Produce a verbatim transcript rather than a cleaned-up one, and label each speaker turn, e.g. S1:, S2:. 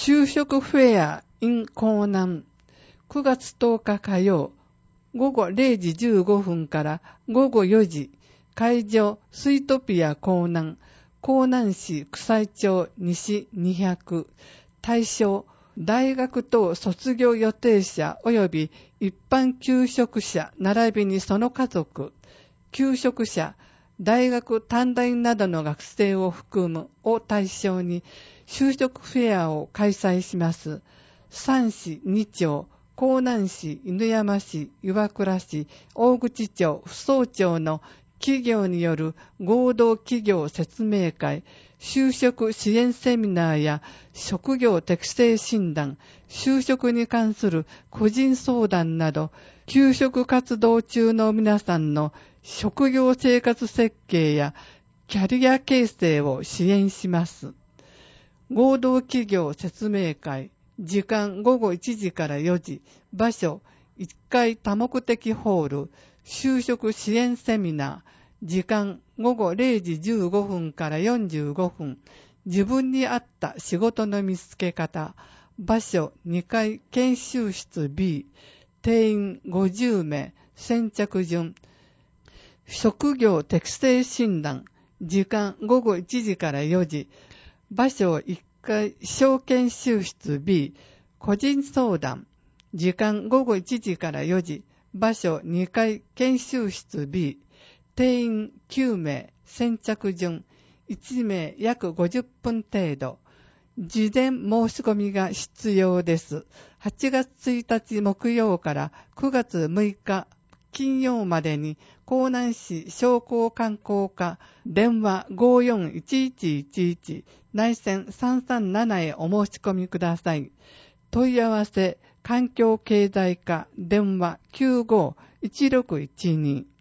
S1: 就職フェア in 江南くがつとおか火曜午後れいじじゅうごふんから午後よじ会場スイートピア江南江南市草井町西にひゃく対象大学等卒業予定者及び一般求職者並びにその家族求職者大学短大などの学生を含むを対象に就職フェアを開催します。さん市に町、江南市、犬山市、岩倉市、大口町、扶桑町の企業による合同企業説明会、就職支援セミナーや職業適性診断、就職に関する個人相談など、求職活動中の皆さんの職業生活設計やキャリア形成を支援します。合同企業説明会、時間ごごいちじからよじ、場所いっかい多目的ホール、就職支援セミナー、時間ごごれいじじゅうごふんからよんじゅうごふん、自分に合った仕事の見つけ方、場所にかい研修室 B、定員ごじゅうめい、先着順、職業適性診断、時間ごごいちじからよじ、場所いっかい小研修室 B、個人相談、時間ごごいちじからよじ、場所にかい研修室 B、定員きゅうめい、先着順、いちめい約ごじゅっぷん程度、事前申し込みが必要です。はちがつついたち木曜からくがつむいか金曜までに江南市商工観光課電話 ごーよんいちいちいちいち 内線さんさんななへお申し込みください。問い合わせ環境経済課電話 きゅうごいちろくいちに